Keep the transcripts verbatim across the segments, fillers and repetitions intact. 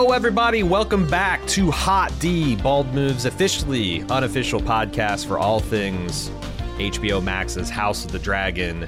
Hello, everybody. Welcome back to Hot D, Bald Move's officially unofficial podcast for all things H B O Max's House of the Dragon.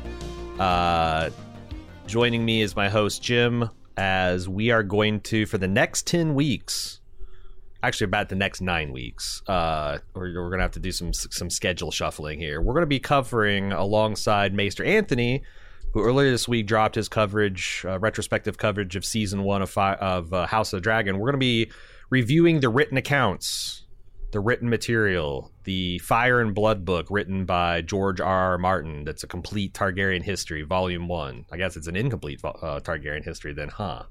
Uh, joining me is my host, Jim, as we are going to, for the next ten weeks, actually about the next nine weeks, uh, we're, we're going to have to do some some schedule shuffling here. We're going to be covering alongside Maester Anthony, who earlier this week dropped his coverage, uh, retrospective coverage of season one of, fi- of uh, House of the Dragon. We're going to be reviewing the written accounts, the written material, the Fire and Blood book written by George R. R. Martin. That's a complete Targaryen history, volume one. I guess it's an incomplete uh, Targaryen history then, huh?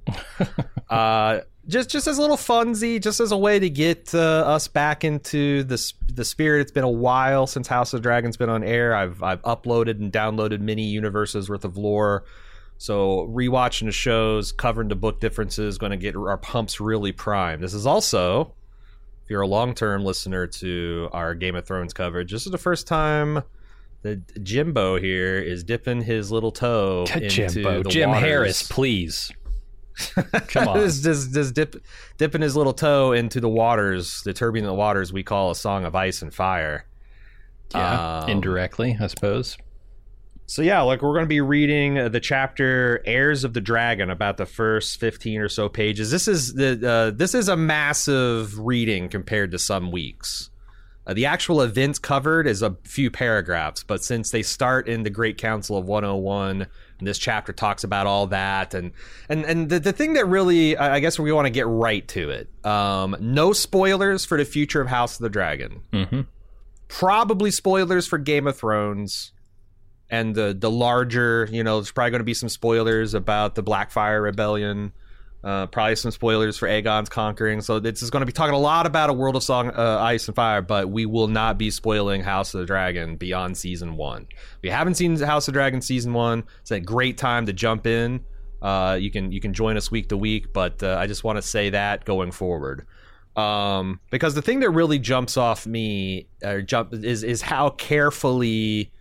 uh, just just as a little funsy, just as a way to get uh, us back into the the spirit. It's been a while since House of the Dragon's been on air. I've I've uploaded and downloaded many universes worth of lore. So rewatching the shows, covering the book differences, going to get our pumps really primed. This is also, if you're a long-term listener to our Game of Thrones coverage, this is the first time that Jimbo here is dipping his little toe into Jimbo. the Jim waters. Harris, please. Come on. just, just, just dip, dipping his little toe into the waters, the turbulent waters we call A Song of Ice and Fire. Yeah, um, indirectly, I suppose. So yeah, like we're going to be reading the chapter "Heirs of the Dragon," about the first fifteen or so pages. This is the uh, this is a massive reading compared to some weeks. Uh, the actual events covered is a few paragraphs, but since they start in the Great Council of one oh one, and this chapter talks about all that, and and and the, the thing that really, I guess we want to get right to it. Um, no spoilers for the future of House of the Dragon. Mm-hmm. Probably spoilers for Game of Thrones. And the the larger, you know, there's probably going to be some spoilers about the Blackfire Rebellion. Uh, probably some spoilers for Aegon's conquering. So this is going to be talking a lot about A World of Song, uh, Ice and Fire, but we will not be spoiling House of the Dragon beyond season one. If you haven't seen House of the Dragon season one, it's a great time to jump in. Uh, you can you can join us week to week, but uh, I just want to say that going forward. Um, because the thing that really jumps off me uh, jump is is how carefully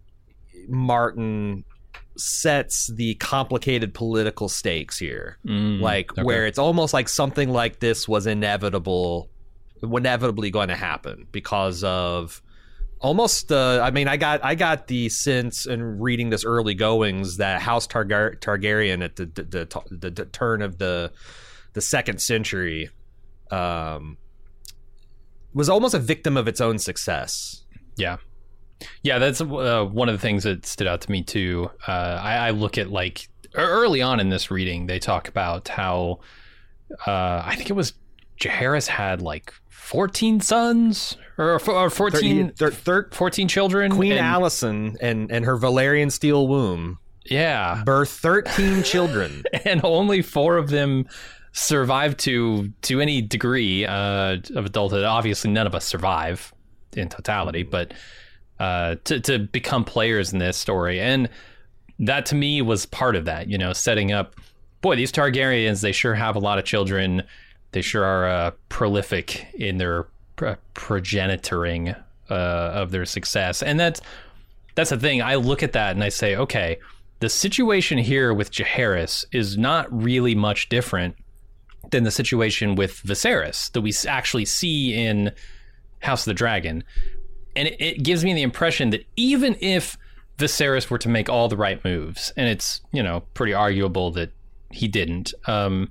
Martin sets the complicated political stakes here, mm, like okay. where it's almost like something like this was inevitable, inevitably going to happen because of almost. Uh, I mean, I got I got the sense in reading this early goings that House Targar- Targaryen at the the, the the the turn of the the second century um, was almost a victim of its own success. Yeah. Yeah, that's uh, one of the things that stood out to me, too. Uh, I, I look at, like, early on in this reading, they talk about how, uh, I think it was Jaehaerys had, like, fourteen sons, or, or fourteen, thir- thir- fourteen children. Queen and, Alicent and, and her Valyrian steel womb. Yeah. Birthed thirteen children. And only four of them survived to, to any degree uh, of adulthood. Obviously, none of us survive in totality, but... Uh, to, to become players in this story. And that to me was part of that, you know, setting up, boy, these Targaryens, they sure have a lot of children. They sure are uh, prolific in their pro- progenitoring uh, of their success. And that's, that's the thing. I look at that and I say, okay, the situation here with Jaehaerys is not really much different than the situation with Viserys that we actually see in House of the Dragon. And it, it gives me the impression that even if Viserys were to make all the right moves, and it's, you know, pretty arguable that he didn't, um,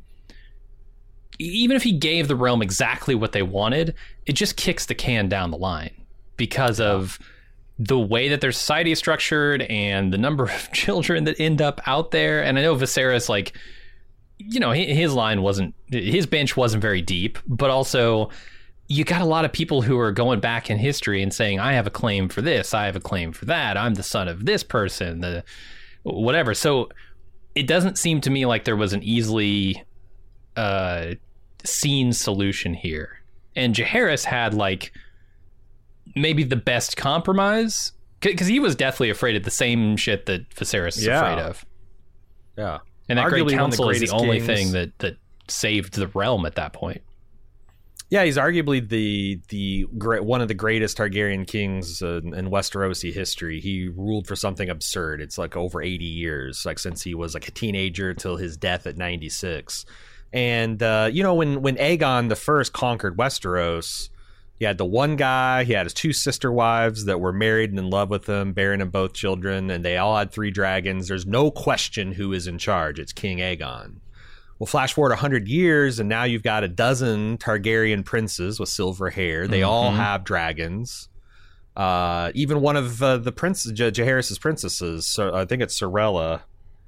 even if he gave the realm exactly what they wanted, it just kicks the can down the line because of the way that their society is structured and the number of children that end up out there. And I know Viserys, like, you know, his line wasn't, his bench wasn't very deep, but also... you got a lot of people who are going back in history and saying, I have a claim for this, I have a claim for that, I'm the son of this person, the whatever. So it doesn't seem to me like there was an easily uh, seen solution here. And Jaehaerys had like maybe the best compromise, because he was deathly afraid of the same shit that Viserys is yeah. afraid of. Yeah. And that Arguably Great Council is the only kings. thing that, that saved the realm at that point. Yeah, he's arguably the the great, one of the greatest Targaryen kings uh, in Westerosi history. He ruled for something absurd. It's like over eighty years, like since he was like a teenager till his death at ninety-six. And uh, you know, when when Aegon the First conquered Westeros, he had the one guy, he had his two sister wives that were married and in love with him, bearing him both children, and they all had three dragons. There's no question who is in charge. It's King Aegon. Well, flash forward one hundred years, and now you've got a dozen Targaryen princes with silver hair. They mm-hmm. all have dragons. Uh, even one of uh, the princes, J- Jaehaerys' princesses, so I think it's Sorella.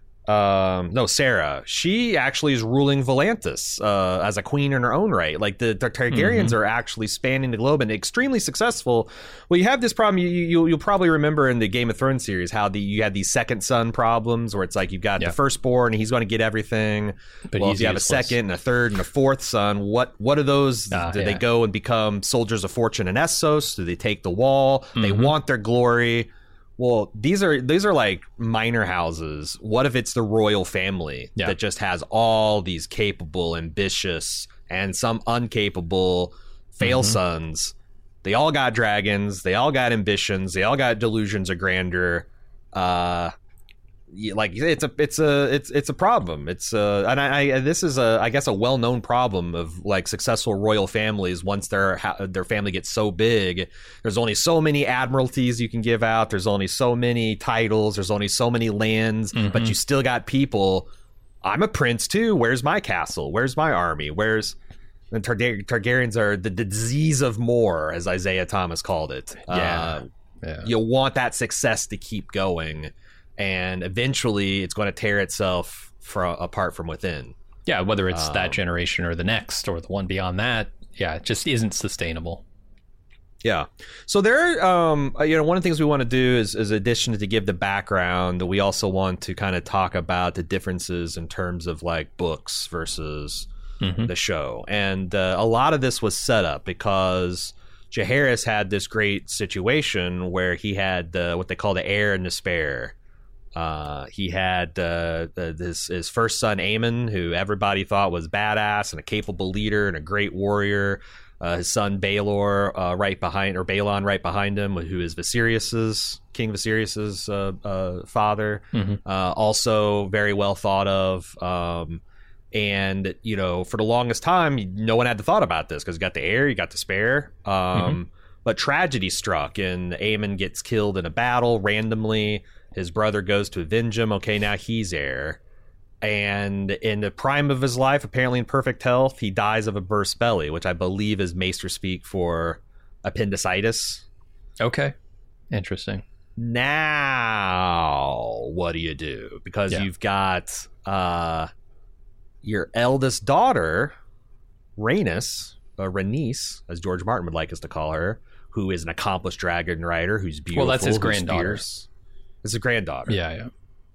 Um, no, Sarah. She actually is ruling Volantis uh, as a queen in her own right. Like the, the Targaryens mm-hmm. are actually spanning the globe and extremely successful. Well, you have this problem. You, you you'll probably remember in the Game of Thrones series how the you had these second son problems where it's like you've got yeah. the firstborn and he's going to get everything. But well, if you have useless. a second and a third and a fourth son, what what are those? Uh, do yeah. they go and become soldiers of fortune in Essos? Do they take the wall? Mm-hmm. They want their glory. Well, these are these are like minor houses. What if it's the royal family yeah. that just has all these capable, ambitious, and some uncapable fail mm-hmm. sons? They all got dragons. They all got ambitions. They all got delusions of grandeur. Uh, like it's a it's a it's it's a problem. It's uh and I, I this is a I guess a well known problem of like successful royal families. Once their their family gets so big, there's only so many admiralties you can give out. There's only so many titles. There's only so many lands. Mm-hmm. But you still got people. I'm a prince too. Where's my castle? Where's my army? Where's the Targar- Targaryens are the, the disease of more, as Isaiah Thomas called it. Yeah. Uh, yeah. You want that success to keep going. And eventually it's going to tear itself from, apart from within. Yeah, whether it's um, that generation or the next or the one beyond that. Yeah, it just isn't sustainable. Yeah. So there, um, you know, one of the things we want to do is, is addition to give the background, we also want to kind of talk about the differences in terms of like books versus mm-hmm. the show. And uh, a lot of this was set up because Jaehaerys had this great situation where he had uh, what they call the heir and the spare. Uh, he had uh, this his first son Aemon, who everybody thought was badass and a capable leader and a great warrior. Uh, his son Baelor uh, right behind, or Balon right behind him, who is Viserys's King Viserys's uh, uh, father. Mm-hmm. Uh, also very well thought of. Um, and you know, for the longest time, no one had the thought about this because you got the heir, you got the spare. Um, mm-hmm. But tragedy struck, and Aemon gets killed in a battle randomly. His brother goes to avenge him. Okay, now he's heir. And in the prime of his life, apparently in perfect health, he dies of a burst belly, which I believe is Maester speak for appendicitis. Okay. Interesting. Now, what do you do? Because yeah. you've got uh, your eldest daughter, Rhaenys, or Rhaenys, as George Martin would like us to call her, who is an accomplished dragon rider, who's beautiful. Well, that's his granddaughter. It's a granddaughter. Yeah,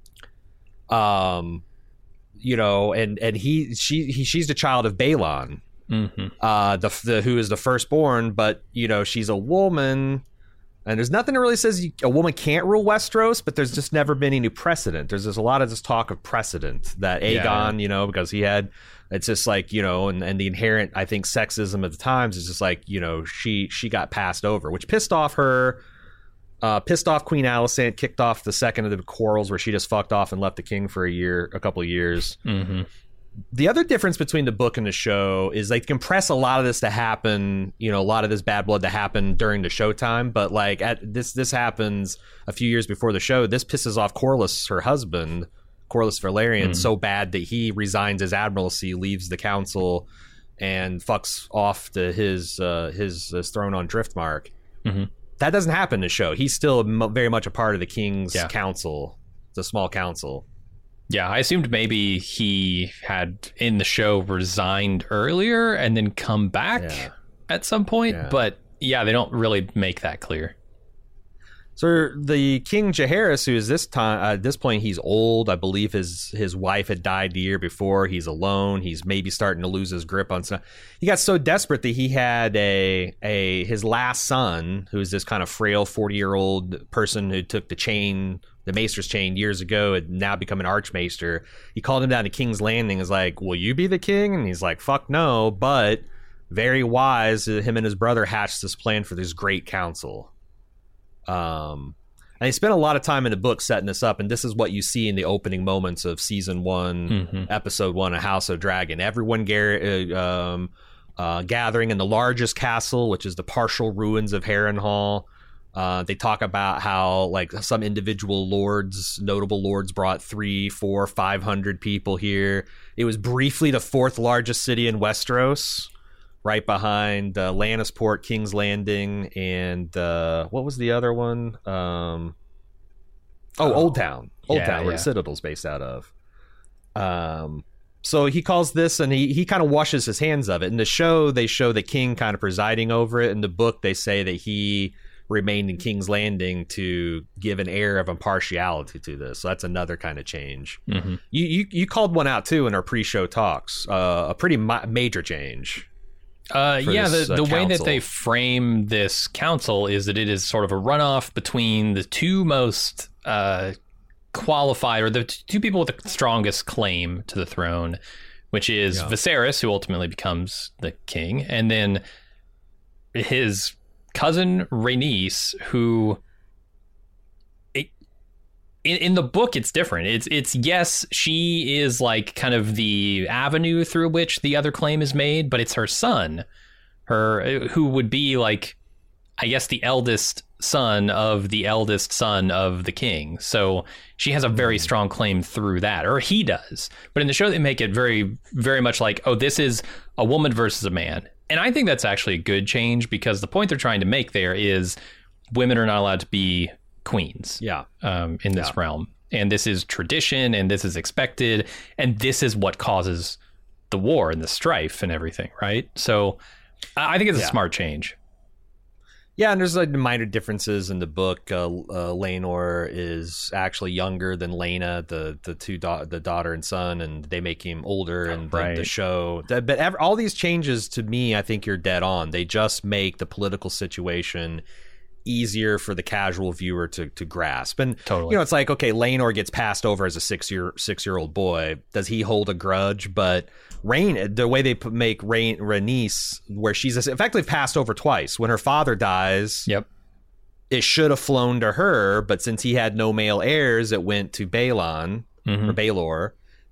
yeah. Um, you know, and and he she he she's the child of Balon, mm-hmm. uh, the the who is the firstborn. But you know, she's a woman, and there's nothing that really says you, a woman can't rule Westeros. But there's just never been any precedent. There's there's a lot of this talk of precedent that Aegon, yeah. you know, because he had. It's just like, you know, and, and the inherent, I think, sexism at the times is just like, you know, she she got passed over, which pissed off her. Uh, pissed off Queen Alicent, kicked off the second of the quarrels where she just fucked off and left the king for a year, a couple of years. Mm-hmm. The other difference between the book and the show is they compress a lot of this to happen, you know, a lot of this bad blood to happen during the showtime. But like at this, this happens a few years before the show. This pisses off Corlys, her husband, Corlys Velaryon, mm. so bad that he resigns his admiralty, leaves the council, and fucks off to his uh, his, his throne on Driftmark. Mm-hmm. That doesn't happen in the show. He's still m- very much a part of the king's yeah. council. It's a small council. Yeah, I assumed maybe he had in the show resigned earlier and then come back yeah. at some point. Yeah. But yeah, they don't really make that clear. So the King Jaehaerys, who is this time uh, at this point, he's old. I believe his his wife had died the year before. He's alone. He's maybe starting to lose his grip on stuff. He got so desperate that he had a a his last son, who's this kind of frail forty year old person who took the chain, the Maester's chain years ago, and now become an Archmaester. He called him down to King's Landing. Is like, will you be the king? And he's like, fuck no. But very wise, him and his brother hatched this plan for this great council. Um, And they spent a lot of time in the book setting this up, and this is what you see in the opening moments of season one, mm-hmm. episode one of House of Dragon. Everyone gar- uh, um, uh, gathering in the largest castle, which is the partial ruins of Harrenhal. Uh, they talk about how like some individual lords, notable lords, brought three, four, five hundred people here. It was briefly the fourth largest city in Westeros, right behind uh, Lannisport, King's Landing, and uh, what was the other one? Um, oh, oh, Old Town, Old yeah, Town, where yeah. the Citadel's based out of. Um, so he calls this, and he he kind of washes his hands of it. In the show, they show the king kind of presiding over it. In the book, they say that he remained in King's Landing to give an air of impartiality to this. So that's another kind of change. Mm-hmm. You, you you called one out too in our pre-show talks. Uh, a pretty ma- major change. Uh, yeah, this, the, uh, the way that council. they frame this council is that it is sort of a runoff between the two most uh, qualified, or the t- two people with the strongest claim to the throne, which is yeah. Viserys, who ultimately becomes the king, and then his cousin Rhaenys, who it, in, in the book it's different. It's it's yes, she is like kind of the avenue through which the other claim is made, but it's her son, her who would be like, I guess, the eldest son of the eldest son of the king. So she has a very strong claim through that, or he does. But in the show, they make it very, very much like, oh, this is a woman versus a man. And I think that's actually a good change, because the point they're trying to make there is women are not allowed to be queens yeah. um, in this yeah. realm. And this is tradition, and this is expected, and this is what causes the war and the strife and everything, right? So I think it's yeah. a smart change. Yeah, and there's like minor differences in the book. Uh, uh, Laenor is actually younger than Laena, the the two da- the daughter and son, and they make him older in the, right. the show. But ever, all these changes, to me, I think you're dead on. They just make the political situation easier for the casual viewer to to grasp. And totally. you know, it's like, okay, Laenor gets passed over as a six year six year old boy. Does he hold a grudge? But Rain, the way they put, make Rain Rhaenys, where she's effectively passed over twice. When her father dies, yep, it should have flown to her, but since he had no male heirs, it went to Balon mm-hmm. or Baelor.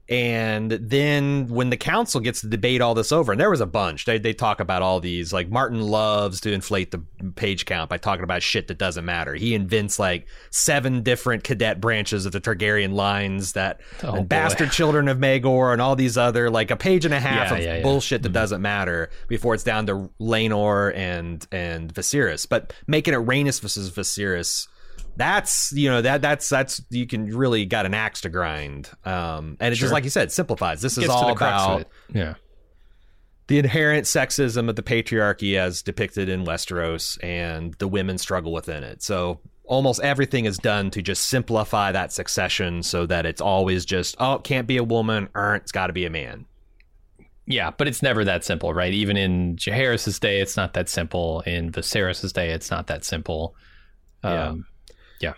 And then when the council gets to debate all this over, and there was a bunch, they they talk about all these, like Martin loves to inflate the page count by talking about shit that doesn't matter. He invents like seven different cadet branches of the Targaryen lines that oh, and bastard children of Maegor and all these other, like a page and a half yeah, of yeah, yeah. bullshit that mm-hmm. doesn't matter before it's down to Laenor and and Viserys. But making it Rhaenys versus Viserys, that's, you know, that that's that's you can really got an axe to grind. Um, and it's sure. just like you said, simplifies. This is Gets all to the crux about of it. Yeah. the inherent sexism of the patriarchy as depicted in Westeros and the women struggle within it. So almost everything is done to just simplify that succession so that it's always just, oh, it can't be a woman, or it's got to be a man. Yeah, but it's never that simple, right? Even in Jaehaerys' day, it's not that simple. In Viserys' day, it's not that simple. Um, Yeah. Yeah.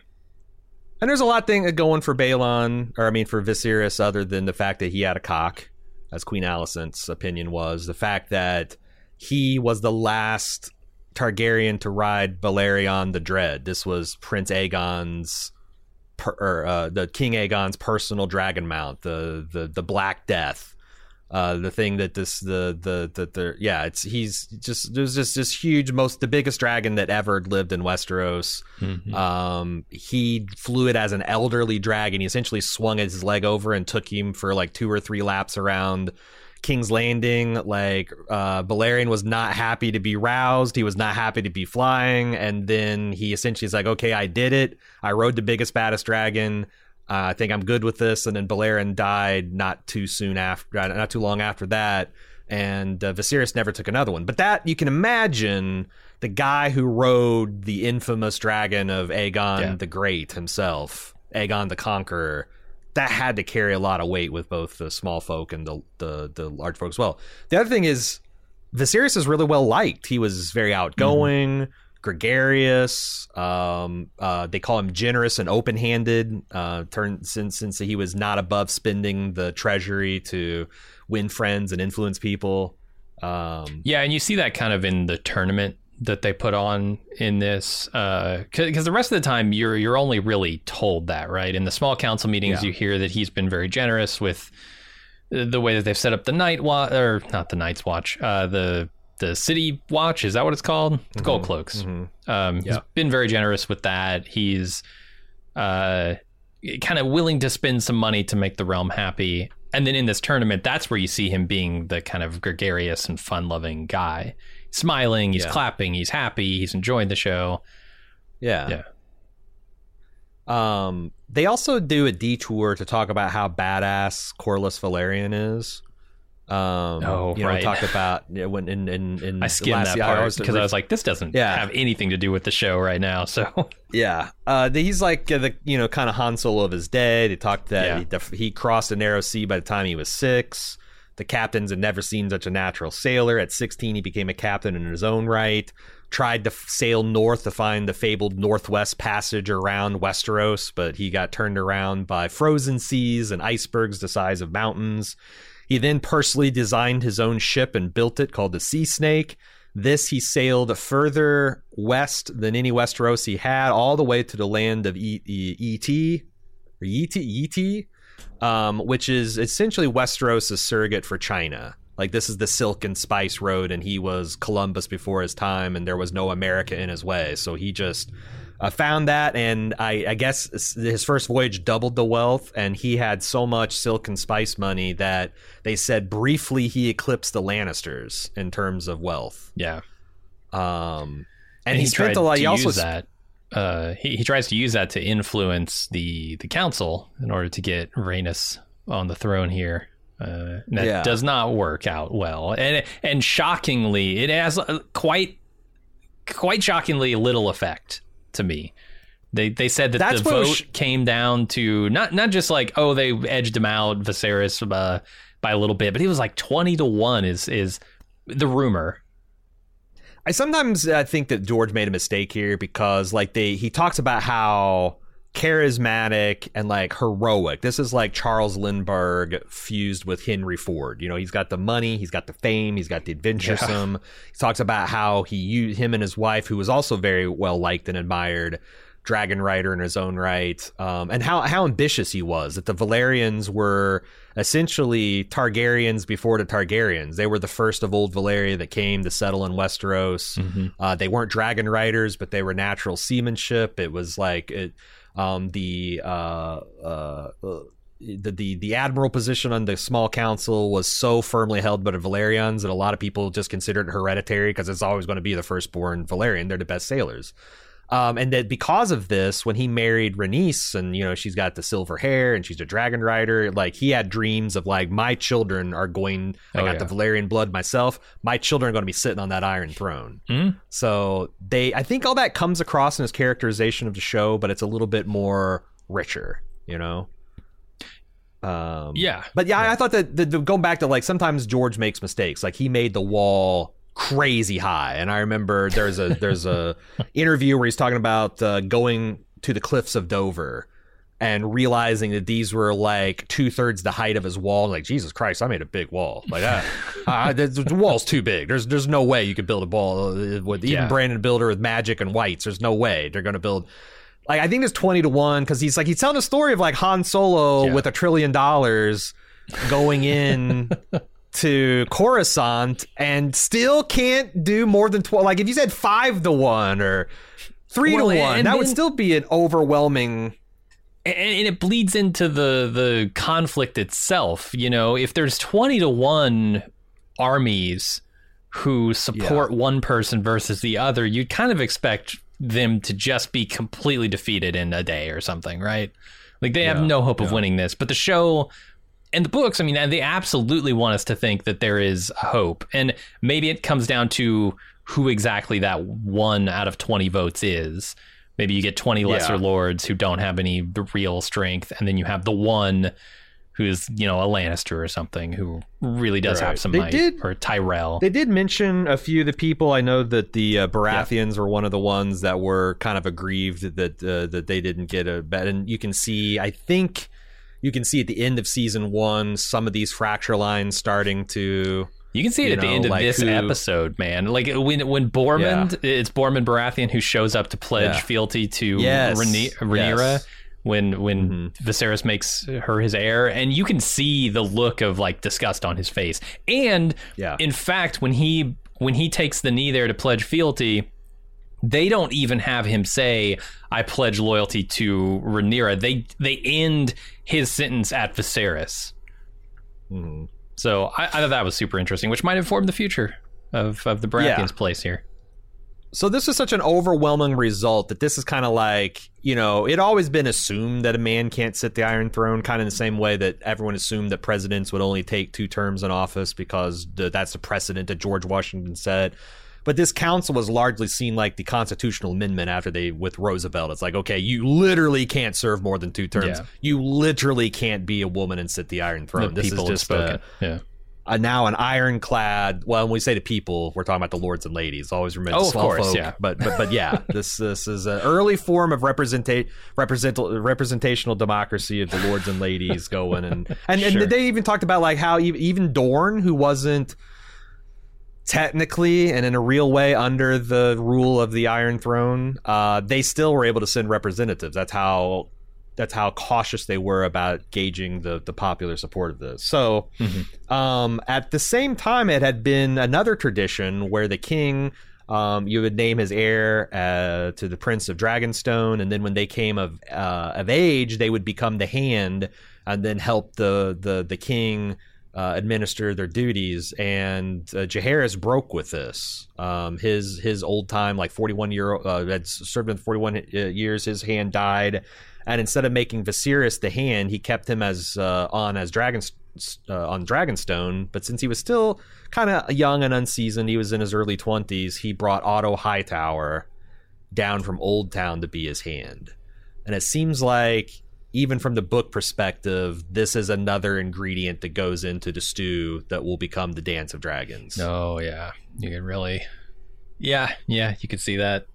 And there's a lot thing going for Balon, or I mean for Viserys, other than the fact that he had a cock, as Queen Alicent's opinion was. The fact that he was the last Targaryen to ride Balerion the Dread. This was Prince Aegon's, per, or uh, the King Aegon's personal dragon mount, the the the Black Death. Uh, the thing that this the the the, the yeah it's he's just there's just this huge, most the biggest dragon that ever lived in Westeros. Mm-hmm. Um, he flew it as an elderly dragon. He essentially swung his leg over and took him for like two or three laps around King's Landing. Like uh, Balerion was not happy to be roused. He was not happy to be flying, and then he essentially is like, okay, I did it. I rode the biggest, baddest dragon. Uh, I think I'm good with this. And then Balerion died not too soon after, not too long after that. And uh, Viserys never took another one. But that, you can imagine the guy who rode the infamous dragon of Aegon yeah. the Great himself, Aegon the Conqueror, that had to carry a lot of weight with both the small folk and the the, the large folk as well. The other thing is, Viserys is really well liked. He was very outgoing. Mm-hmm. Gregarious, um, uh, they call him generous and open-handed. Uh, turn since since he was not above spending the treasury to win friends and influence people. Um, yeah, and you see that kind of in the tournament that they put on in this, because uh, the rest of the time you're you're only really told that, right? In the small council meetings, yeah. you hear that he's been very generous with the way that they've set up the night watch, or not the Night's Watch, uh, the the City Watch. Is that what it's called? Mm-hmm. Gold Cloaks. Mm-hmm. Um, yeah. He's been very generous with that. He's uh, kind of willing to spend some money to make the realm happy. And then in this tournament, that's where you see him being the kind of gregarious and fun-loving guy. Smiling, he's yeah. clapping, he's happy, he's enjoying the show. Yeah. Yeah. Um, they also do a detour to talk about how badass Corlys Velaryon is. Um, oh, you know, right. talk about you know, when in in, in I skimmed that part because I was like, this doesn't yeah. have anything to do with the show right now. So yeah, uh, he's like uh, the you know kind of Han Solo of his day. He talked that yeah. he, he crossed a narrow sea by the time he was six. The captains had never seen such a natural sailor. At sixteen, he became a captain in his own right. Tried to f- sail north to find the fabled Northwest Passage around Westeros, but he got turned around by frozen seas and icebergs the size of mountains. He then personally designed his own ship and built it, called the Sea Snake. This he sailed further west than any Westeros he had, all the way to the land of E T, or Yeti, Yeti, um, which is essentially Westeros' surrogate for China. Like, this is the Silk and Spice Road, and he was Columbus before his time, and there was no America in his way. So he just uh, found that, and I, I guess his first voyage doubled the wealth, and he had so much Silk and Spice money that they said briefly he eclipsed the Lannisters in terms of wealth. Yeah. Um, and and, he, he spent tried a lot. To he also use that. Uh, he, he tries to use that to influence the, the council in order to get Rhaenys on the throne here. Uh, that yeah. does not work out well, and and shockingly, it has quite quite shockingly little effect to me. They they said that That's the vote sh- came down to not not just like, oh, they edged him out, Viserys, uh, by a little bit, but he was like twenty to one is is the rumor. I sometimes uh, think that George made a mistake here because like they he talks about how charismatic and like heroic. This is like Charles Lindbergh fused with Henry Ford. You know, he's got the money, he's got the fame, he's got the adventuresome. Yeah. He talks about how he used him and his wife, who was also very well liked and admired, dragon rider in his own right, um, and how how ambitious he was. That the Velaryons were essentially Targaryens before the Targaryens. They were the first of old Valyria that came to settle in Westeros. Mm-hmm. Uh, they weren't dragon riders, but they were natural seamanship. It was like it. Um, the, uh, uh, the the the admiral position on the small council was so firmly held by the Velaryons that a lot of people just considered it hereditary because it's always going to be the firstborn Valyrian. They're the best sailors. Um, and that because of this, when he married Rhaenys, and you know she's got the silver hair and she's a dragon rider, like he had dreams of like, my children are going. I oh, got yeah. the Valyrian blood myself. My children are going to be sitting on that Iron Throne. Mm. So they, I think all that comes across in his characterization of the show, but it's a little bit more richer, you know. Um, yeah, but yeah, yeah. I, I thought that the, the, going back to like sometimes George makes mistakes. Like he made the wall crazy high, and I remember there's a there's a interview where he's talking about uh, going to the cliffs of Dover and realizing that these were like two thirds the height of his wall. Like, Jesus Christ, I made a big wall. Like that, uh, the, the wall's too big. There's there's no way you could build a wall with even yeah. Brandon Builder with magic and whites. There's no way they're going to build. Like, I think it's twenty to one because he's like he's telling a story of like Han Solo yeah. with a trillion dollars going in. to Coruscant and still can't do more than twelve. Like if you said five to one or three well, to one, that then, would still be an overwhelming. And, and it bleeds into the the conflict itself. You know, if there's twenty to one armies who support yeah. one person versus the other, you'd kind of expect them to just be completely defeated in a day or something, right? Like they have yeah. no hope of yeah. winning this. But the show. And the books, I mean, they absolutely want us to think that there is hope. And maybe it comes down to who exactly that one out of twenty votes is. Maybe you get twenty lesser yeah. lords who don't have any real strength. And then you have the one who's, you know, a Lannister or something who really does right. have some they might. Did, or Tyrell. They did mention a few of the people. I know that the uh, Baratheons yeah. were one of the ones that were kind of aggrieved that, uh, that they didn't get a bet. And you can see, I think... You can see at the end of season one, some of these fracture lines starting to You can see it You at the know, end of like this who- episode, man. Like when when Bormund, it's Bormund Baratheon who shows up to pledge Yeah. fealty to Yes. Rhaeny- Rhaenyra. Yes. When when Mhm. Viserys makes her his heir, and you can see the look of like disgust on his face. And Yeah. in fact, when he when he takes the knee there to pledge fealty, they don't even have him say, "I pledge loyalty to Rhaenyra." They they end his sentence at Viserys. Mhm. So I, I thought that was super interesting, which might inform the future of of the Baratheons' Yeah. place here. So this was such an overwhelming result that this is kind of like, you know, it always been assumed that a man can't sit the Iron Throne, kind of in the same way that everyone assumed that presidents would only take two terms in office because the, that's the precedent that George Washington set. But this council was largely seen like the constitutional amendment after they with Roosevelt. It's like, okay, you literally can't serve more than two terms. Yeah. You literally can't be a woman and sit the Iron Throne. The this people is have just spoken. a, Yeah. a now an ironclad. Well, when we say the people, we're talking about the lords and ladies. Always remember Oh, the of small course, folk. yeah. But but but yeah, this this is an early form of representa- represent representational democracy of the lords and ladies going and and, Sure. and they even talked about like how e- even Dorne, who wasn't technically and in a real way under the rule of the Iron Throne, uh, they still were able to send representatives. That's how that's how cautious they were about gauging the the popular support of this. So Mm-hmm. um, at the same time, it had been another tradition where the king, um, you would name his heir uh, to the Prince of Dragonstone, and then when they came of uh, of age, they would become the Hand, and then help the the the king uh, administer their duties. And uh, Jaehaerys broke with this. Um, his his old time, like forty-one year uh, had served in forty-one years. His hand died, and instead of making Viserys the Hand, he kept him as uh, on as Dragon uh, on Dragonstone. But since he was still kind of young and unseasoned, he was in his early twenties. He brought Otto Hightower down from Old Town to be his Hand, and it seems like, even from the book perspective, this is another ingredient that goes into the stew that will become the Dance of Dragons. Oh yeah, you can really, yeah, yeah, you could see that.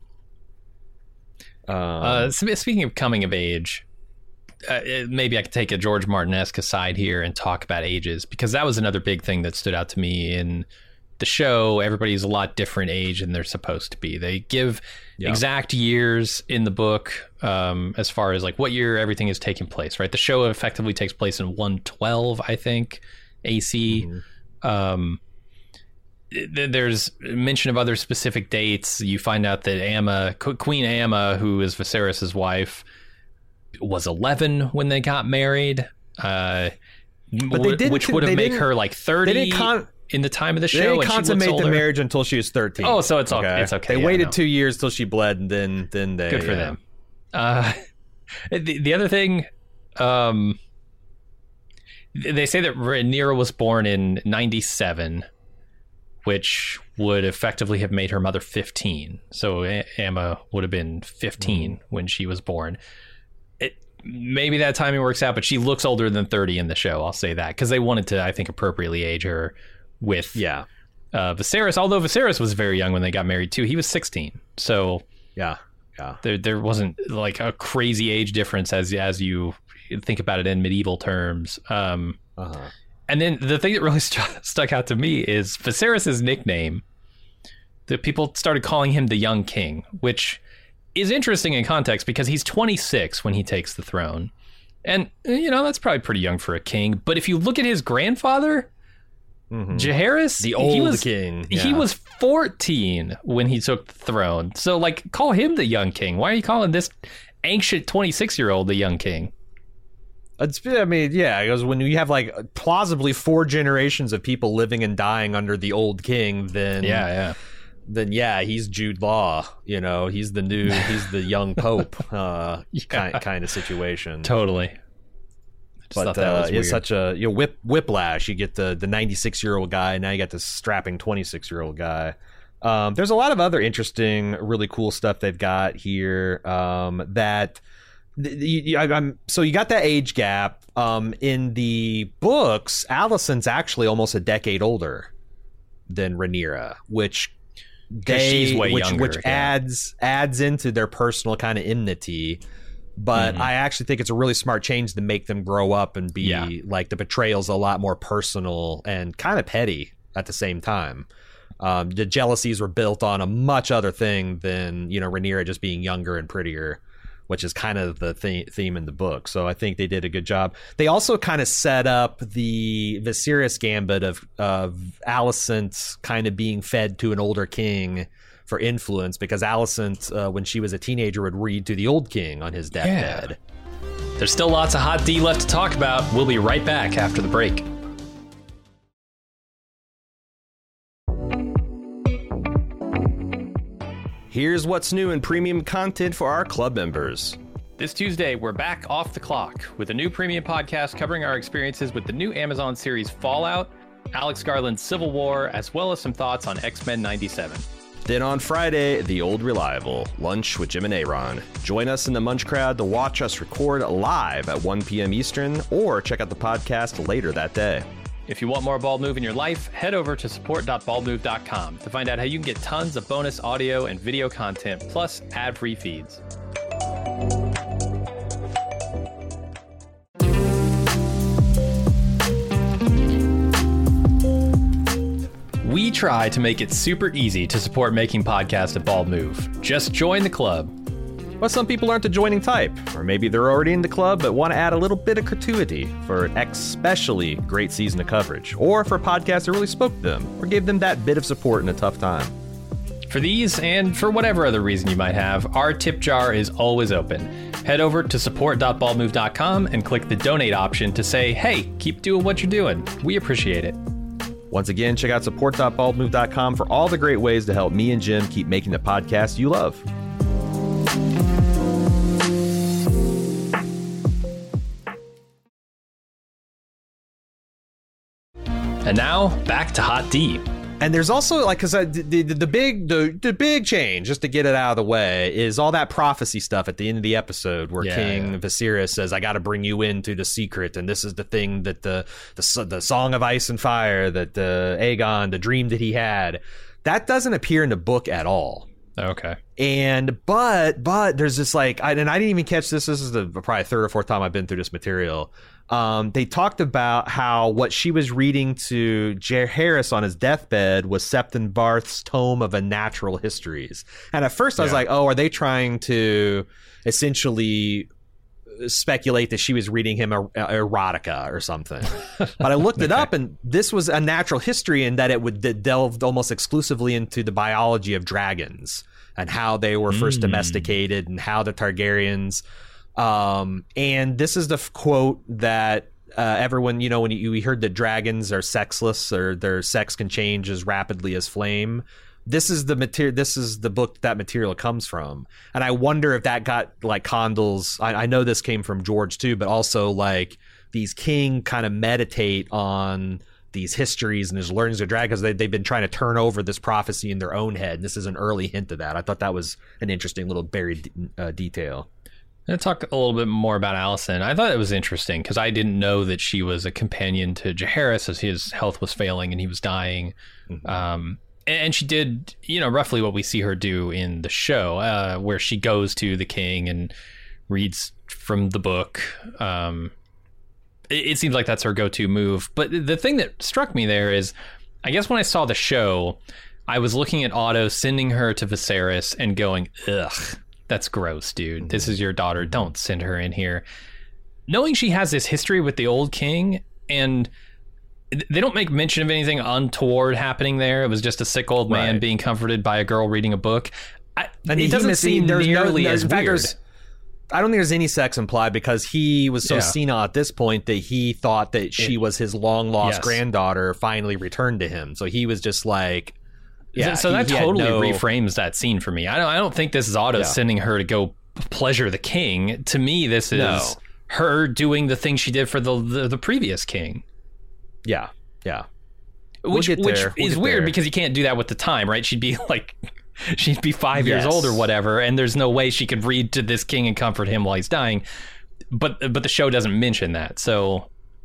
Um, Uh, sp- speaking of coming of age, uh, it- maybe I could take a George Martin-esque aside here and talk about ages, because that was another big thing that stood out to me in the show. Everybody's a lot different age than they're supposed to be. They give Yeah. exact years in the book, um, as far as like what year everything is taking place, right? The show effectively takes place in one twelve, I think, A C. Mhm. Um, th- there's mention of other specific dates. You find out that Amma, Qu- Queen Amma, who is Viserys' wife, was eleven when they got married, uh, But they wh- didn't- which would they have made didn't- her like they thirty didn't con- in the time of the They show. didn't and she looks consummate the older. marriage until she was thirteen. Oh, so it's okay. It's okay. They Yeah, waited no. two years till she bled, and then then they Good for yeah. them. Uh, the, the other thing, um, th- they say that Rhaenyra was born in ninety-seven, which would effectively have made her mother fifteen. So A- Amma would have been fifteen Mm. when she was born. It, maybe that timing works out, but she looks older than thirty in the show. I'll say that, because they wanted to, I think, appropriately age her with Yeah, uh, Viserys. Although Viserys was very young when they got married too. He was sixteen. So yeah, yeah. there there wasn't like a crazy age difference as as you think about it in medieval terms. Um, Uh-huh. and then the thing that really st- stuck out to me is Viserys' nickname. That people started calling him the Young King, which is interesting in context because he's twenty-six when he takes the throne. And, you know, that's probably pretty young for a king. But if you look at his grandfather, Mhm. Jaehaerys, The old he was, king. He yeah. was fourteen when he took the throne. So, like, call him the Young King. Why are you calling this ancient twenty-six-year-old the Young King? It's, I mean, yeah, because when you have like plausibly four generations of people living and dying under the old king, then yeah. then yeah, he's Jude Law. You know, he's the new, he's the young pope, uh, Yeah. kind kind of situation. Totally. I just But thought that uh, was it's weird. such a you know whip whiplash. You get the the ninety-six year old guy, now you got this strapping twenty-six year old guy. Um, there's a lot of other interesting, really cool stuff they've got here. Um, that th- you, you- I- I'm so you got that age gap. Um, in the books, Alicent's actually almost a decade older than Rhaenyra, which they she's way which, younger, which yeah. adds adds into their personal kind of enmity. But Mhm. I actually think it's a really smart change to make them grow up and be Yeah. like the betrayal's a lot more personal and kind of petty. at the same time. Um, the jealousies were built on a much other thing than, you know, Rhaenyra just being younger and prettier, which is kind of the th- theme in the book. So I think they did a good job. They also kind of set up the Viserys gambit of, of Alicent kind of being fed to an older king for influence, because Alicent, uh, when she was a teenager, would read to the old king on his deathbed. Yeah. There's still lots of Hot D left to talk about. We'll be right back after the break. Here's what's new in premium content for our club members. This Tuesday, we're back off the clock with a new premium podcast covering our experiences with the new Amazon series Fallout, Alex Garland's Civil War, as well as some thoughts on X-Men ninety-seven. Then on Friday, The Old Reliable, Lunch with Jim and Aaron. Join us in the Munch Crowd to watch us record live at one p.m. Eastern, or check out the podcast later that day. If you want more Bald Move in your life, head over to support dot bald move dot com to find out how you can get tons of bonus audio and video content, plus ad-free feeds. We try to make it super easy to support making podcasts at Bald Move. Just join the club. But some people aren't the joining type, or maybe they're already in the club but want to add a little bit of gratuity for an especially great season of coverage, or for a podcast that really spoke to them, or gave them that bit of support in a tough time. For these, and for whatever other reason you might have, our tip jar is always open. Head over to support dot bald move dot com and click the donate option to say, hey, keep doing what you're doing. We appreciate it. Once again, check out support dot bald move dot com for all the great ways to help me and Jim keep making the podcast you love. And now, back to Hot D. And there's also, like, because the, the the big the, the big change, just to get it out of the way, is all that prophecy stuff at the end of the episode where yeah, King yeah. Viserys says, I got to bring you into the secret, and this is the thing that the the, the Song of Ice and Fire, that the Aegon, the dream that he had, that doesn't appear in the book at all. Okay. And but but there's this, like, I, and I didn't even catch this. This is the probably third or fourth time I've been through this material. Um, they talked about how what she was reading to Jaehaerys on his deathbed was Septon Barth's Tome of Unnatural Histories. And at first I was yeah. like, oh, are they trying to essentially speculate that she was reading him er- erotica or something? But I looked it okay. up, and this was a natural history in that it would de- delved almost exclusively into the biology of dragons and how they were first mm. domesticated and how the Targaryens... Um, and this is the f- quote that uh, everyone, you know, when you, we heard that dragons are sexless, or their sex can change as rapidly as flame. This is the material. This is the book that material comes from. And I wonder if that got, like, Condell's. I, I know this came from George too, but also, like, these King kind of meditate on these histories and his learnings of dragons. They, they've been trying to turn over this prophecy in their own head. And this is an early hint of that. I thought that was an interesting little buried uh, detail. Let's talk a little bit more about Alicent. I thought it was interesting because I didn't know that she was a companion to Jaehaerys as his health was failing and he was dying. Mm-hmm. Um, and she did, you know, roughly what we see her do in the show, uh, where she goes to the king and reads from the book. Um, it, it seems like that's her go-to move. But the thing that struck me there is, I guess when I saw the show, I was looking at Otto sending her to Viserys and going, ugh. That's gross, dude. This is your daughter. Don't send her in here. Knowing she has this history with the old king, and they don't make mention of anything untoward happening there. It was just a sick old man right. being comforted by a girl reading a book. I, and it doesn't seem there's nearly no, as in fact, weird. I don't think there's any sex implied because he was so Yeah. senile at this point that he thought that she It- was his long-lost Yes. granddaughter finally returned to him. So he was just like... Yeah, so, so he- that he had totally no- reframes that scene for me. I don't. I don't think this is Otto Yeah. sending her to go pleasure the king. To me, this is No. her doing the thing she did for the the, the previous king. Yeah, yeah. Which We'll get which there. We'll is get weird there. because you can't do that with the time, right? She'd be like, she'd be five Yes. years old or whatever, and there's no way she could read to this king and comfort him while he's dying. But but the show doesn't mention that, so.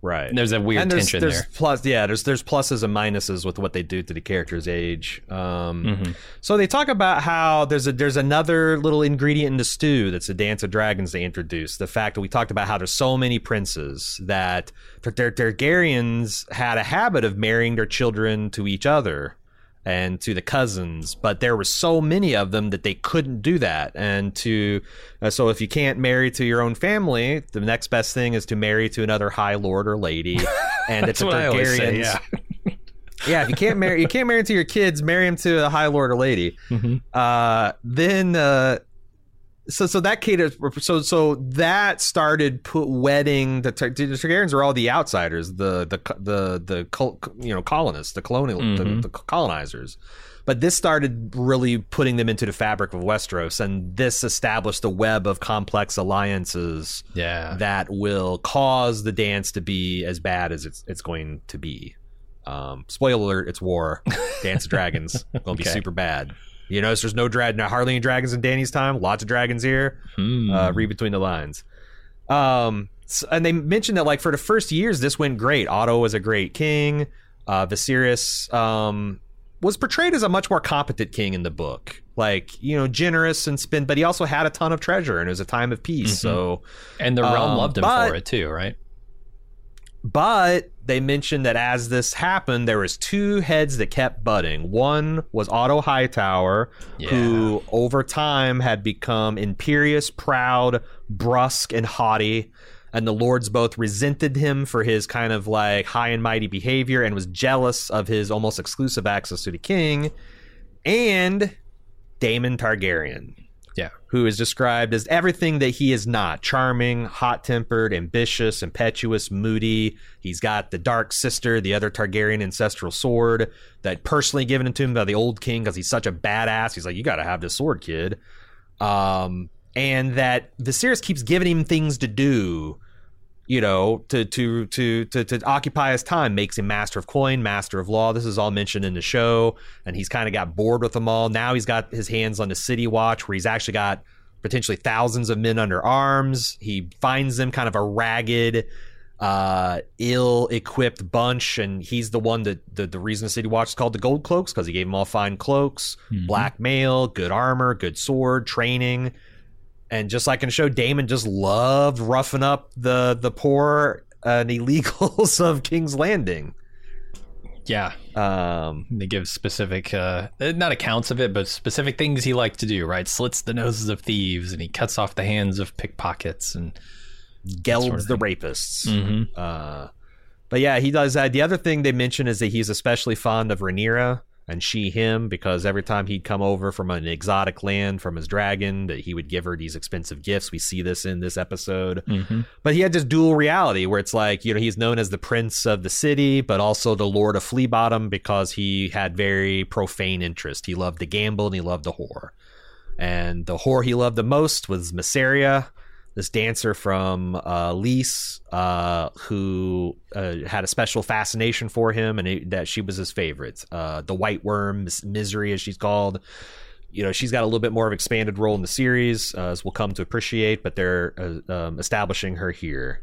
Right. And there's a weird and there's, tension there's there. Plus, yeah, there's there's pluses and minuses with what they do to the character's age. Um, Mm-hmm. So they talk about how there's a there's another little ingredient in the stew that's a Dance of Dragons they introduced. The fact that we talked about how there's so many princes that their Targaryens had a habit of marrying their children to each other and to the cousins, but there were so many of them that they couldn't do that. And to uh, so if you can't marry to your own family, the next best thing is to marry to another high lord or lady. And it's That's what I always say, Targaryens. yeah. Yeah, if you can't marry, you can't marry to your kids. Marry them to a high lord or lady. Mm-hmm. Uh, then, uh, so so that caters. So so that started put wedding the, the Targaryens are all the outsiders, the the the the col- you know colonists, the colonial Mm-hmm. the, the colonizers. But this started really putting them into the fabric of Westeros, and this established a web of complex alliances Yeah. that will cause the dance to be as bad as it's it's going to be. Um, spoiler alert, it's war. Dance of Dragons gonna be Okay. super bad. You notice there's no drag, no, hardly any dragons in Dany's time. Lots of dragons here. Hmm. Uh, read between the lines. Um, so- and they mentioned that like for the first years, this went great. Otto was a great king. Uh, Viserys um, was portrayed as a much more competent king in the book. Like, you know, generous and spin, but he also had a ton of treasure, and it was a time of peace. Mm-hmm. So, And the realm um, loved him but- for it too, right? But they mentioned that as this happened, there was two heads that kept butting. One was Otto Hightower, Yeah. who over time had become imperious, proud, brusque, and haughty. And the lords both resented him for his kind of like high and mighty behavior and was jealous of his almost exclusive access to the king. And Daemon Targaryen, Yeah. who is described as everything that he is not: charming, hot-tempered, ambitious, impetuous, moody. He's got the dark sister, the other Targaryen ancestral sword that personally given to him by the old king because he's such a badass. He's like, you got to have this sword, kid. Um, and that Viserys keeps giving him things to do, you know, to to to to to occupy his time, makes him master of coin, master of law. This is all mentioned in the show, and he's kind of got bored with them all. Now he's got his hands on the City Watch, where he's actually got potentially thousands of men under arms. He finds them kind of a ragged, uh, ill-equipped bunch, and he's the one that the, the reason the City Watch is called the Gold Cloaks, because he gave them all fine cloaks, Mhm. black mail, good armor, good sword, training. And just like in the show, Daemon just loved roughing up the the poor and illegals of King's Landing. Yeah. Um, They give specific, uh, not accounts of it, but specific things he liked to do, right? Slits the noses of thieves, and he cuts off the hands of pickpockets, and gelds sort of the thing. rapists. Mhm. Uh, but yeah, he does that. The other thing they mention is that he's especially fond of Rhaenyra and she him, because every time he'd come over from an exotic land from his dragon, that he would give her these expensive gifts. We see this in this episode. Mhm. But he had this dual reality where it's like, you know, he's known as the prince of the city, but also the lord of Flea Bottom, because he had very profane interest. He loved to gamble and he loved the whore. And the whore he loved the most was Mysaria, this dancer from uh, Lys, uh, who uh, had a special fascination for him, and it, that she was his favorite. Uh, the White Worm, Mis- Misery, as she's called. You know, she's got a little bit more of an expanded role in the series, uh, as we'll come to appreciate, but they're uh, um, establishing her here.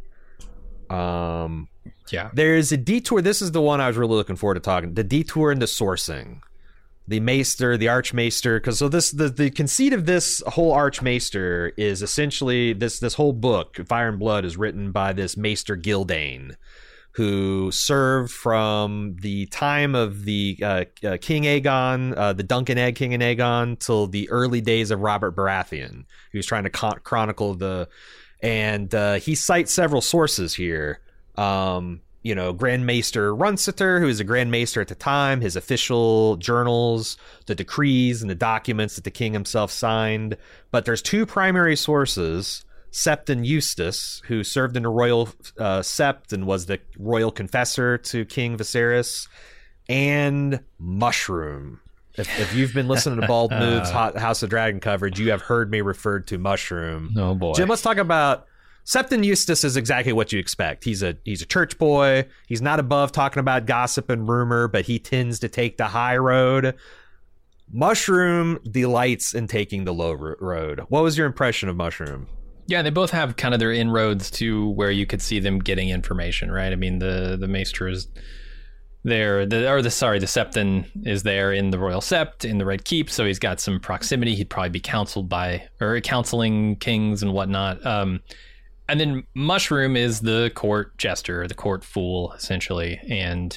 Um, Yeah. there's a detour. This is the one I was really looking forward to talking. The detour into sourcing. The Maester, the Archmaester, because so this the, the conceit of this whole Archmaester is essentially this this whole book, Fire and Blood, is written by this Maester Gildane, who served from the time of the uh, uh, King Aegon, uh, the Duncan Egg King and Aegon, till the early days of Robert Baratheon, who's trying to con- chronicle the, and uh, he cites several sources here. Um, you know, Grand Maester Runciter, who is a Grand Maester at the time, his official journals, the decrees and the documents that the king himself signed. But there's two primary sources: Septon Eustace, who served in the royal uh, sept and was the royal confessor to King Viserys, and Mushroom. If, if you've been listening to Bald Moves Hot House of Dragon coverage, you have heard me referred to Mushroom. Oh boy. Jim, let's talk about Septon Eustace. Is exactly what you expect. He's a he's a church boy. He's not above talking about gossip and rumor, but he tends to take the high road. Mushroom delights in taking the low ro- road. What was your impression of Mushroom? Yeah, they both have kind of their inroads to where you could see them getting information, right? I mean, the the Maester is there, the, or the sorry, the Septon is there in the Royal Sept in the Red Keep, so he's got some proximity. He'd probably be counseled by or counseling kings and whatnot. Um, and then Mushroom is the court jester, the court fool, essentially, and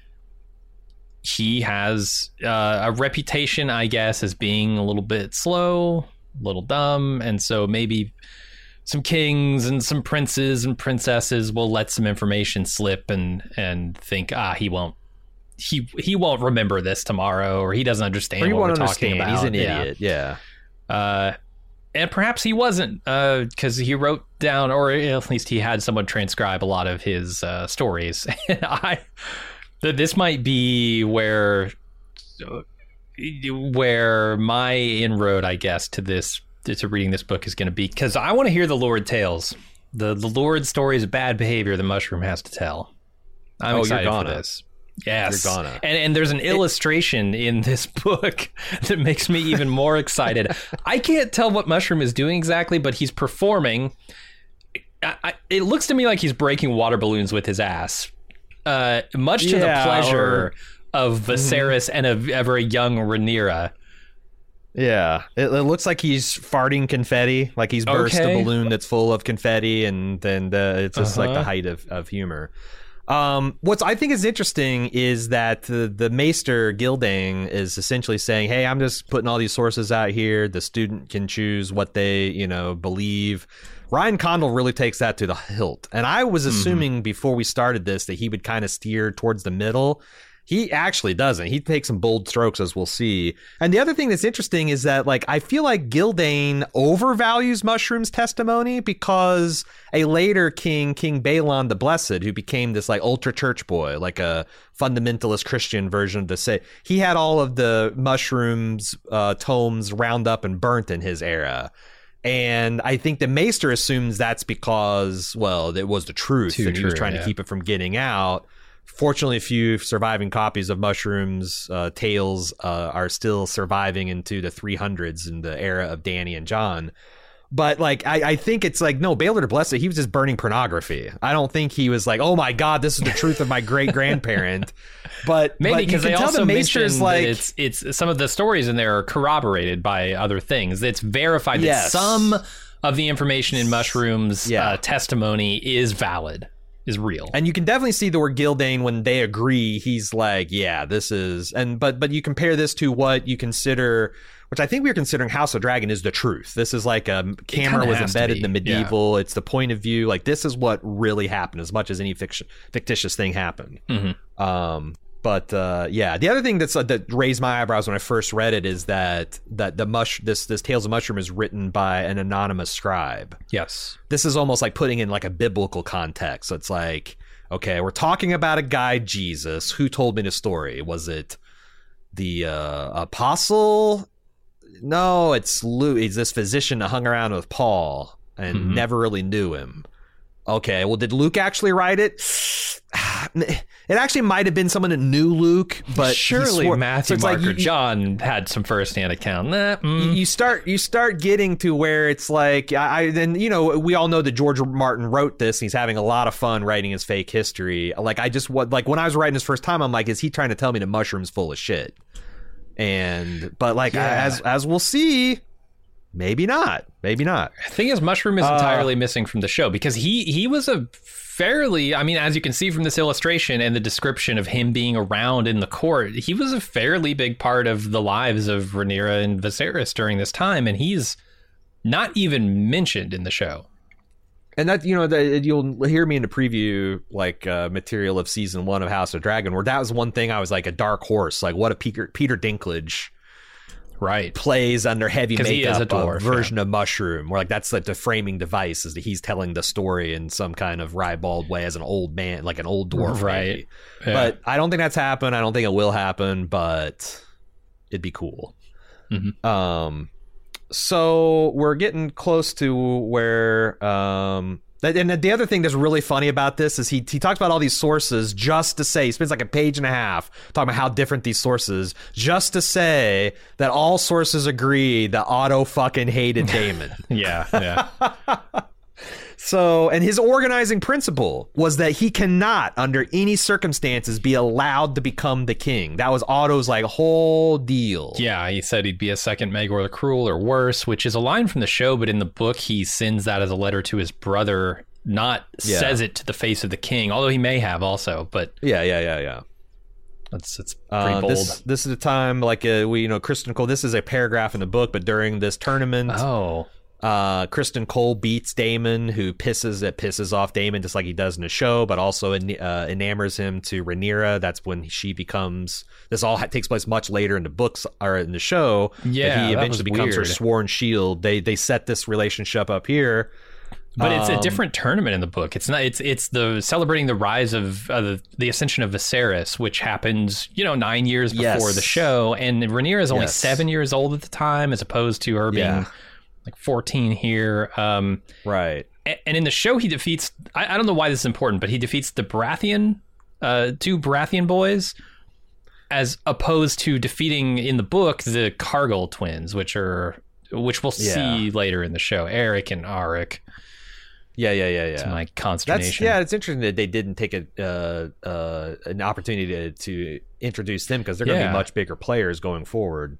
he has uh, a reputation, I guess, as being a little bit slow, a little dumb, and so maybe some kings and some princes and princesses will let some information slip and and think, ah, he won't he he won't remember this tomorrow, or he doesn't understand or he what won't we're understand. talking about. He's an idiot. Yeah. yeah. Uh, and perhaps he wasn't, because uh, he wrote down, or at least he had someone transcribe a lot of his uh, stories. And I, this might be where where my inroad, I guess, to this. to reading this book is going to be, because I want to hear the Lord tales, the the Lord stories of bad behavior the Mushroom has to tell. I'm oh, excited you're gonna. for this. Yes, you're gonna. And and there's an it, illustration in this book that makes me even more excited. I can't tell what Mushroom is doing exactly, but he's performing. I, I, it looks to me like he's breaking water balloons with his ass, uh, much to yeah, the pleasure or, of Viserys mm-hmm. and of ever young Rhaenyra. Yeah, it, it looks like he's farting confetti, like he's burst okay. a balloon that's full of confetti, and then uh, it's just uh-huh. like the height of, of humor. Um, what's I think is interesting is that the, the Maester Gildane is essentially saying, hey, I'm just putting all these sources out here. The student can choose what they, you know, believe. Ryan Condal really takes that to the hilt. And I was assuming mm-hmm. before we started this that he would kind of steer towards the middle. He actually doesn't. He takes some bold strokes, as we'll see. And the other thing that's interesting is that, like, I feel like Gildane overvalues Mushroom's testimony, because a later king, King Balon the Blessed, who became this, like, ultra church boy, like a fundamentalist Christian version of the say, he had all of the Mushroom's uh, tomes round up and burnt in his era. And I think the Maester assumes that's because, well, it was the truth, Too and he true, was trying yeah. to keep it from getting out. Fortunately, a few surviving copies of Mushroom's uh, tales uh, are still surviving into the three hundreds in the era of Dany and Jon. But, like, I, I think it's like, no, Baelor the Blessed, he was just burning pornography. I don't think he was like, oh, my God, this is the truth of my great-grandparent. But maybe because they also the Maester's mentioned like, that it's, it's some of the stories in there are corroborated by other things. It's verified that yes. some of the information in Mushroom's yeah. uh, testimony is valid. Is real. And you can definitely see the word Gildane, when they agree, he's like, yeah, this is, and but but you compare this to what you consider, which I think we were considering House of Dragon is the truth. This is like a camera was embedded in the medieval. Yeah. It's the point of view. Like, this is what really happened, as much as any fiction, fictitious thing happened. Mm-hmm. Um, but uh, yeah, the other thing that's uh, that raised my eyebrows when I first read it is that that the mush this this Tales of Mushroom is written by an anonymous scribe. Yes, this is almost like putting in like a biblical context. So it's like, okay, we're talking about a guy, Jesus, who told me the story. Was it the uh, apostle? No, it's Luke. He's this physician that hung around with Paul and mm-hmm. never really knew him. Okay, well, did Luke actually write it? It actually might have been someone that knew Luke, but surely swore, so Matthew, Mark, like or you, John had some firsthand account. Nah, mm. You start, you start getting to where it's like, I, I then you know we all know that George Martin wrote this. And he's having a lot of fun writing his fake history. Like I just what like when I was writing his first time, I'm like, is he trying to tell me the Mushroom's full of shit? And but like yeah. as as we'll see. Maybe not. Maybe not. The thing is, Mushroom is uh, entirely missing from the show, because he he was a fairly, I mean, as you can see from this illustration and the description of him being around in the court, he was a fairly big part of the lives of Rhaenyra and Viserys during this time, and he's not even mentioned in the show. And that, you know, the, you'll hear me in the preview, like, uh, material of season one of House of Dragon, where that was one thing I was like a dark horse. Like, what if Peter, Peter Dinklage right plays under heavy makeup he is a dwarf, a version yeah. of Mushroom, where like that's like the framing device, is that he's telling the story in some kind of ribald way as an old man, like an old dwarf, right? Yeah. But I don't think that's happened. I don't think it will happen, but it'd be cool. Mm-hmm. Um, so we're getting close to where um. And the other thing that's really funny about this is he he talks about all these sources just to say, he spends like a page and a half talking about how different these sources, just to say that all sources agree that Otto fucking hated Daemon. yeah, yeah. So, and his organizing principle was that he cannot, under any circumstances, be allowed to become the king. That was Otto's like whole deal. Yeah, he said he'd be a second Maegor the Cruel or worse, which is a line from the show, but in the book he sends that as a letter to his brother, not yeah. says it to the face of the king, although he may have also. But yeah, yeah, yeah, yeah. That's it's pretty uh, bold. This, this is a time like uh, we, you know, Kristen Cole. This is a paragraph in the book, but during this tournament, oh. Uh, Kristen Cole beats Daemon, who pisses it pisses off Daemon just like he does in the show, but also en- uh, enamors him to Rhaenyra. That's when she becomes. This all ha- takes place much later in the books or in the show. Yeah, he eventually becomes weird. her sworn shield. They they set this relationship up here, but um, it's a different tournament in the book. It's not. It's it's the celebrating the rise of uh, the, the ascension of Viserys, which happens you know nine years before yes. the show, and Rhaenyra is only yes. seven years old at the time, as opposed to her being. Yeah. Like fourteen here. Um, right. And in the show, he defeats, I, I don't know why this is important, but he defeats the Baratheon, uh, two Baratheon boys, as opposed to defeating in the book the Cargill twins, which are, which we'll yeah. see later in the show, Eric and Arik. Yeah, yeah, yeah, yeah. To my consternation. That's, yeah, it's interesting that they didn't take a uh, uh, an opportunity to, to introduce them because they're going to yeah. be much bigger players going forward.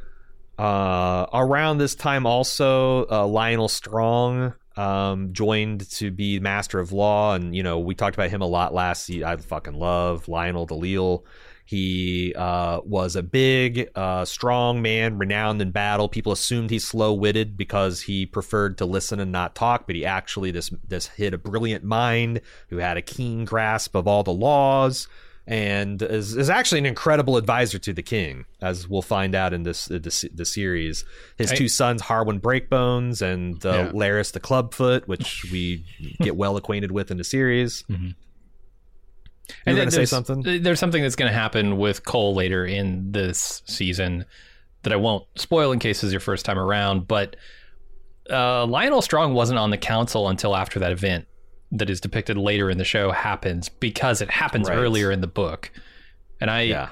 Uh, around this time also, uh, Lionel Strong um, joined to be Master of Law, and you know we talked about him a lot last season. I fucking love Lionel DeLille. He uh, was a big, uh, strong man, renowned in battle. People assumed he's slow-witted because he preferred to listen and not talk, but he actually this this hid a brilliant mind who had a keen grasp of all the laws. And is, is actually an incredible advisor to the king, as we'll find out in this the, the series. His I, two sons, Harwin Breakbones and uh, yeah. Larys the Clubfoot, which we get well acquainted with in the series. Mm-hmm. You and were going to say something? There's something that's going to happen with Cole later in this season that I won't spoil in case it's your first time around, but uh, Lionel Strong wasn't on the council until after that event that is depicted later in the show happens, because it happens right. earlier in the book. And I, yeah.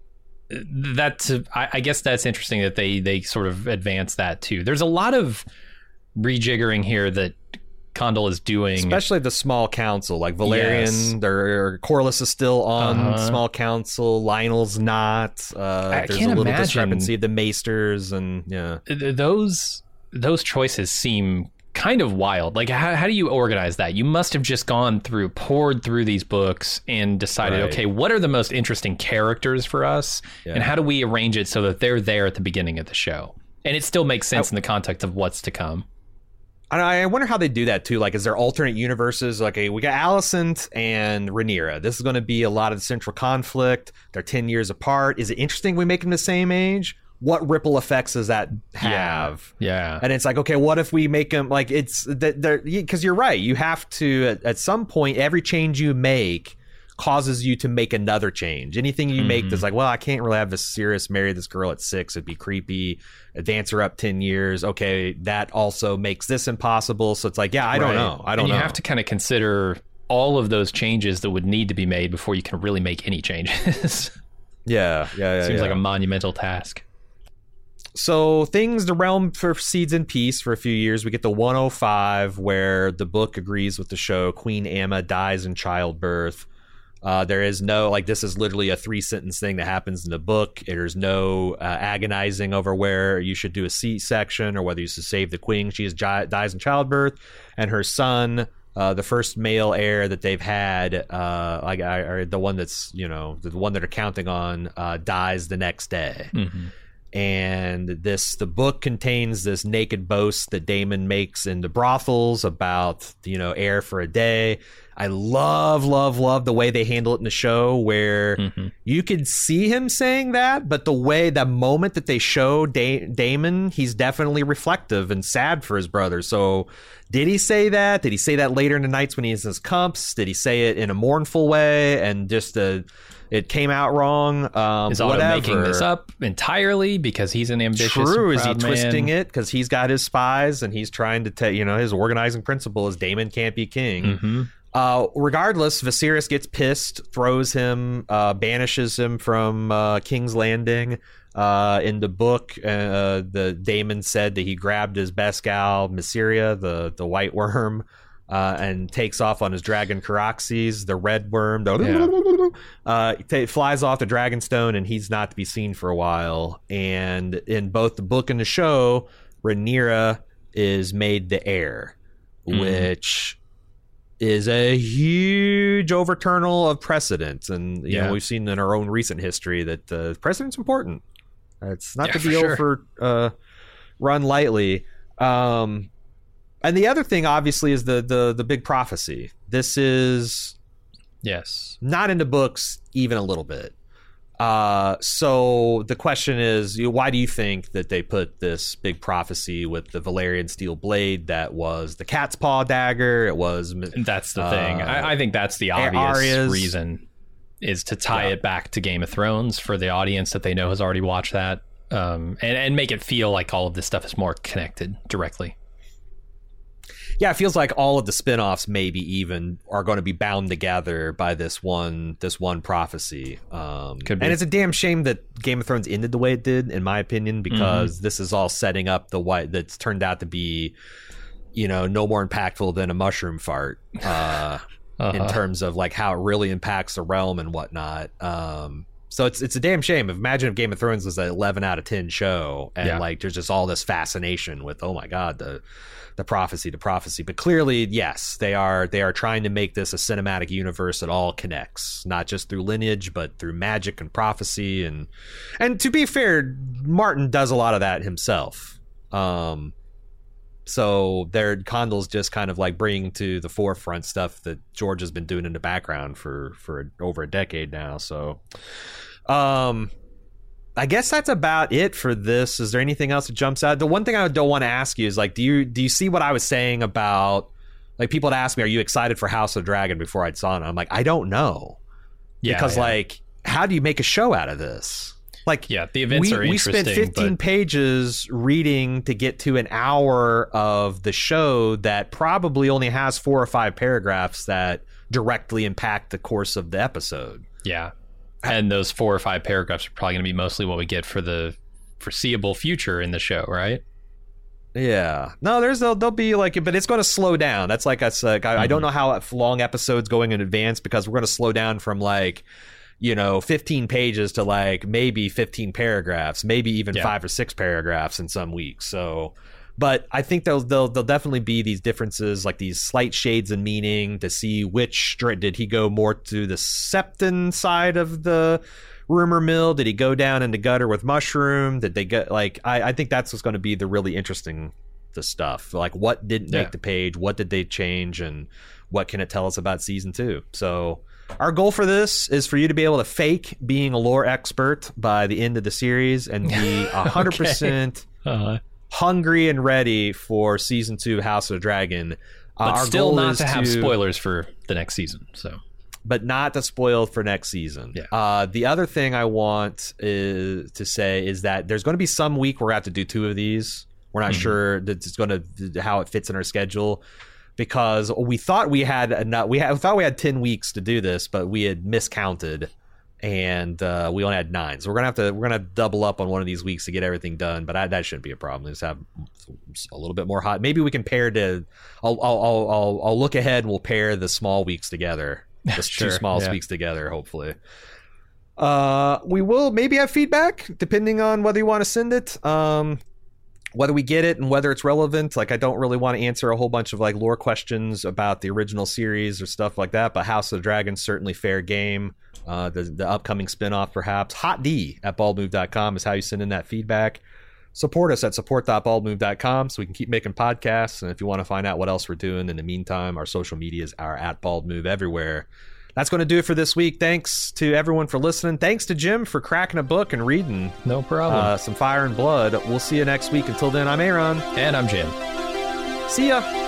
that's, I, I guess that's interesting that they, they sort of advance that too. There's a lot of rejiggering here that Condal is doing. Especially the small council, like Valerian, yes. or Corlys is still on uh-huh. small council. Lionel's not. Uh, I there's can't a little imagine. discrepancy. The Maesters and yeah. Those, those choices seem kind of wild. Like how, how do you organize that? You must have just gone through, poured through these books and decided, right. okay, what are the most interesting characters for us? Yeah. And how do we arrange it so that they're there at the beginning of the show? And it still makes sense I, in the context of what's to come. I wonder how they do that too. Like, is there alternate universes? Like, okay, we got Alicent and Rhaenyra. This is going to be a lot of the central conflict. They're ten years apart. Is it interesting we make them the same age? What ripple effects does that have? Yeah. yeah. And it's like, okay, what if we make them like it's that because you're right. You have to at, at some point, every change you make causes you to make another change. Anything you mm-hmm. make that's like, well, I can't really have Viserys marry this girl at six. It'd be creepy. Advance her up ten years. Okay, that also makes this impossible. So it's like, yeah, I don't right. know. I don't and you know. You have to kind of consider all of those changes that would need to be made before you can really make any changes. yeah, yeah, yeah. Seems yeah. like a monumental task. So things, the realm proceeds in peace for a few years. We get the one oh five where the book agrees with the show. Queen Aemma dies in childbirth. Uh, there is no, like, this is literally a three sentence thing that happens in the book. There's no uh, agonizing over where you should do a C-section or whether you should save the queen. She is, dies in childbirth, and her son, uh, the first male heir that they've had, uh, like, or the one that's, you know, the one that are counting on, uh, dies the next day. Mm-hmm. And this, the book contains this naked boast that Daemon makes in the brothels about, you know, heir for a day. I love, love, love the way they handle it in the show, where mm-hmm. you could see him saying that, but the way, the moment that they show da- Daemon, he's definitely reflective and sad for his brother. So did he say that? Did he say that later in the nights when he's in his cumps? Did he say it in a mournful way and just uh, it came out wrong? Um, is Otto making this up entirely because he's an ambitious True. and Is he proud twisting man? it because he's got his spies and he's trying to tell, you know, his organizing principle is Daemon can't be king. Mm-hmm. Uh, regardless, Viserys gets pissed, throws him, uh, banishes him from uh, King's Landing. Uh, in the book, uh, the Daemon said that he grabbed his best gal, Mysaria, the the white worm, uh, and takes off on his dragon Caraxes, the red worm. The, yeah. uh, t- flies off the Dragonstone, and he's not to be seen for a while. And in both the book and the show, Rhaenyra is made the heir, mm. which is a huge overturnal of precedent. And you yeah. know, we've seen in our own recent history that uh, precedent's important. It's not yeah, the for deal sure. for uh, run lightly. Um, and the other thing, obviously, is the the the big prophecy. This is yes not in the books even a little bit. Uh, so the question is, you know, why do you think that they put this big prophecy with the Valyrian steel blade that was the cat's paw dagger? It was that's the uh, thing. I, I think that's the obvious Arya's, reason. Is to tie yeah. it back to Game of Thrones for the audience that they know has already watched that, um, and, and make it feel like all of this stuff is more connected directly. Yeah, it feels like all of the spin-offs maybe even are going to be bound together by this one this one prophecy. Um, Could be. And it's a damn shame that Game of Thrones ended the way it did, in my opinion, because mm-hmm. this is all setting up the white that's turned out to be, you know, no more impactful than a mushroom fart. Uh Uh-huh. in terms of like how it really impacts the realm and whatnot. Um, so it's it's a damn shame. Imagine if Game of Thrones was an eleven out of ten show, and yeah. like there's just all this fascination with, oh my god, the the prophecy, the prophecy. But clearly, yes, they are they are trying to make this a cinematic universe that all connects, not just through lineage, but through magic and prophecy. And and to be fair, Martin does a lot of that himself. Um, So their Condal's just kind of like bringing to the forefront stuff that George has been doing in the background for for over a decade now. So, um, I guess that's about it for this. Is there anything else that jumps out? The one thing I don't want to ask you is like, do you do you see what I was saying about like people would ask me, are you excited for House of Dragon before I saw it? I'm like, I don't know, yeah, because yeah. like, how do you make a show out of this? Like, yeah, the events we, are we interesting. spent fifteen but... pages reading to get to an hour of the show that probably only has four or five paragraphs that directly impact the course of the episode. Yeah. And those four or five paragraphs are probably going to be mostly what we get for the foreseeable future in the show, right? Yeah. No, there's there'll, there'll be like, but it's going to slow down. That's like us. Like, I, mm-hmm. I don't know how long episodes going in advance, because we're going to slow down from like, you know, fifteen pages to like maybe fifteen paragraphs, maybe even yeah. five or six paragraphs in some weeks. So, but I think there'll, there'll, there'll definitely be these differences, like these slight shades in meaning to see which stri- did he go more to the Septon side of the rumor mill? Did he go down in the gutter with Mushroom? Did they get like, I, I think that's what's going to be the really interesting the stuff. Like what didn't yeah. make the page? What did they change? And what can it tell us about season two? So, our goal for this is for you to be able to fake being a lore expert by the end of the series and be one hundred percent okay. uh-huh. hungry and ready for season two House of the Dragon. But uh, our still goal not is to have to, spoilers for the next season. So, But not to spoil for next season. Yeah. Uh, the other thing I want is, to say is that there's going to be some week where we have to do two of these. We're not mm-hmm. sure that it's going to how it fits in our schedule. Because we thought we had enough, we, had, we thought we had ten weeks to do this, but we had miscounted, and uh, we only had nine. So we're gonna have to we're gonna double up on one of these weeks to get everything done. But I, that shouldn't be a problem. Just have a little bit more hot. Maybe we can pair to. I'll I'll I'll, I'll, I'll look ahead and we'll pair the small weeks together. The sure, two small yeah. weeks together, hopefully. Uh, we will maybe have feedback depending on whether you want to send it. Um. Whether we get it and whether it's relevant, like I don't really want to answer a whole bunch of like lore questions about the original series or stuff like that, but House of the Dragon certainly fair game. Uh, the, the upcoming spinoff, perhaps. Hot D at bald move dot com is how you send in that feedback. support us at support dot bald move dot com so we can keep making podcasts. And if you want to find out what else we're doing in the meantime, our social medias are at baldmove everywhere. That's going to do it for this week. Thanks to everyone for listening. Thanks to Jim for cracking a book and reading. No problem. Uh, some Fire and Blood. We'll see you next week. Until then, I'm Aaron. And I'm Jim. See ya.